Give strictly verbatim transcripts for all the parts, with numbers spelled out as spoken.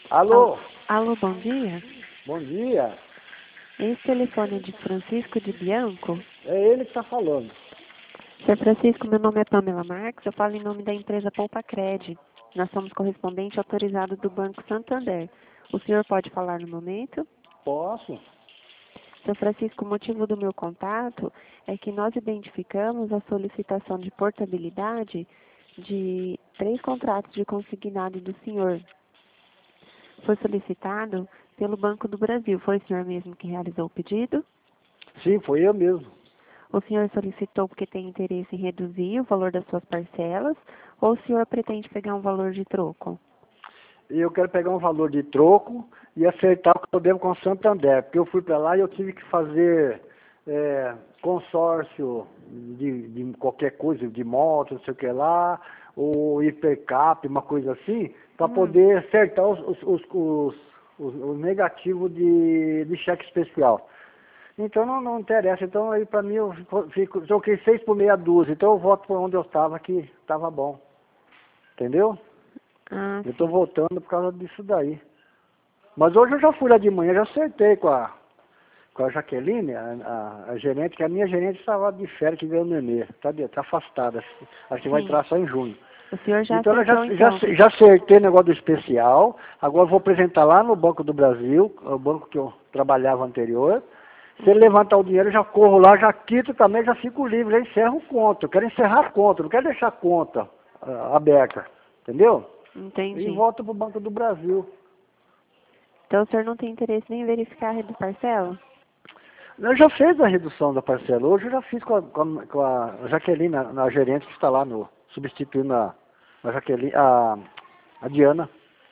Alô, Alô, bom dia. bom dia. Esse telefone é de Francisco de Bianco. É ele que está falando. Senhor Francisco, meu nome é Pamela Marques, eu falo em nome da empresa Poupa Cred. Nós somos correspondente autorizado do Banco Santander. O senhor pode falar no momento? Posso? Senhor Francisco, o motivo do meu contato é que nós identificamos a solicitação de portabilidade de três contratos de consignado do senhor. Foi solicitado pelo Banco do Brasil. Foi o senhor mesmo que realizou o pedido? Sim, foi eu mesmo. O senhor solicitou porque tem interesse em reduzir o valor das suas parcelas ou o senhor pretende pegar um valor de troco? E eu quero pegar um valor de troco e acertar o que eu devo com o Santander, porque eu fui para lá e eu tive que fazer é, consórcio de, de qualquer coisa, de moto, não sei o que lá, ou hipercap, uma coisa assim, para Hum. poder acertar os, os, os, os, os, os negativos de, de cheque especial. Então não, não interessa, então aí para mim eu fico, troquei seis por meia dúzia, então eu volto para onde eu estava que estava bom. Entendeu? Ah, Eu estou sim. voltando por causa disso daí. Mas hoje eu já fui lá de manhã, já acertei com a, com a Jaqueline, a, a, a gerente, que a minha gerente estava de férias que veio o nenê, está tá afastada, acho que vai Sim. entrar só em junho. O senhor já Então eu já, aceitou, já, então? já acertei o negócio do especial, agora eu vou apresentar lá no Banco do Brasil, o banco que eu trabalhava anterior. Se ele levantar o dinheiro, eu já corro lá, já quito também, já fico livre, já encerro conta. Eu quero encerrar a conta, não quero deixar a conta ah, aberta, entendeu? E Entendi. volto para o Banco do Brasil. Então o senhor não tem interesse nem em verificar a rede parcela? Eu já fiz a redução da parcela, hoje eu já fiz com a, com a, com a Jaqueline, a, a gerente que está lá no, substituindo a, a Jaqueline, a, a Diana.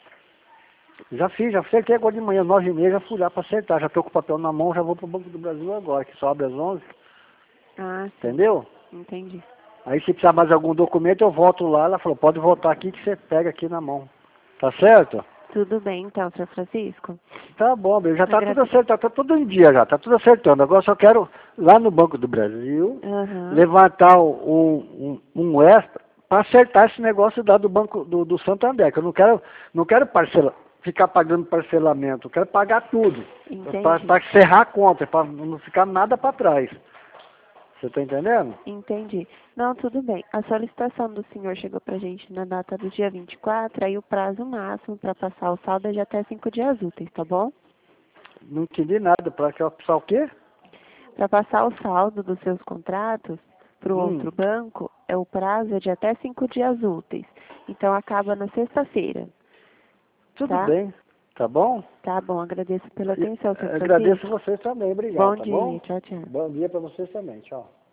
Já fiz, já acertei agora de manhã, nove e meia, já fui lá para acertar, já estou com o papel na mão, já vou para o Banco do Brasil agora, que só abre às onze, Ah, sim. entendeu? Entendi. Aí se precisar mais algum documento, eu volto lá, ela falou, pode voltar aqui que você pega aqui na mão. Tá certo? Tudo bem, então, senhor Francisco? Tá bom, bem, já tá tudo Agrade... acertado, tá tudo em dia já, tá tudo acertando. Agora só quero, lá no Banco do Brasil, Aham. levantar um, um, um extra para acertar esse negócio da do Banco do, do Santander, que eu não quero, não quero parcela, ficar pagando parcelamento, eu quero pagar tudo, Entendi. para encerrar a conta, para não ficar nada para trás. Você tá entendendo? Entendi. Não, tudo bem. A solicitação do senhor chegou para a gente na data do dia vinte e quatro, aí o prazo máximo para passar o saldo é de até cinco dias úteis, tá bom? Não entendi nada, para que o quê? Para passar o saldo dos seus contratos para o Hum, outro banco, é o prazo é de até cinco dias úteis. Então acaba na sexta-feira, tudo tá? bem, tá bom? Tá bom, agradeço pela E, atenção, senhor eh, agradeço Francisco. vocês também, obrigado, Bom tá dia, bom? tchau, tchau. Bom dia para vocês também, tchau.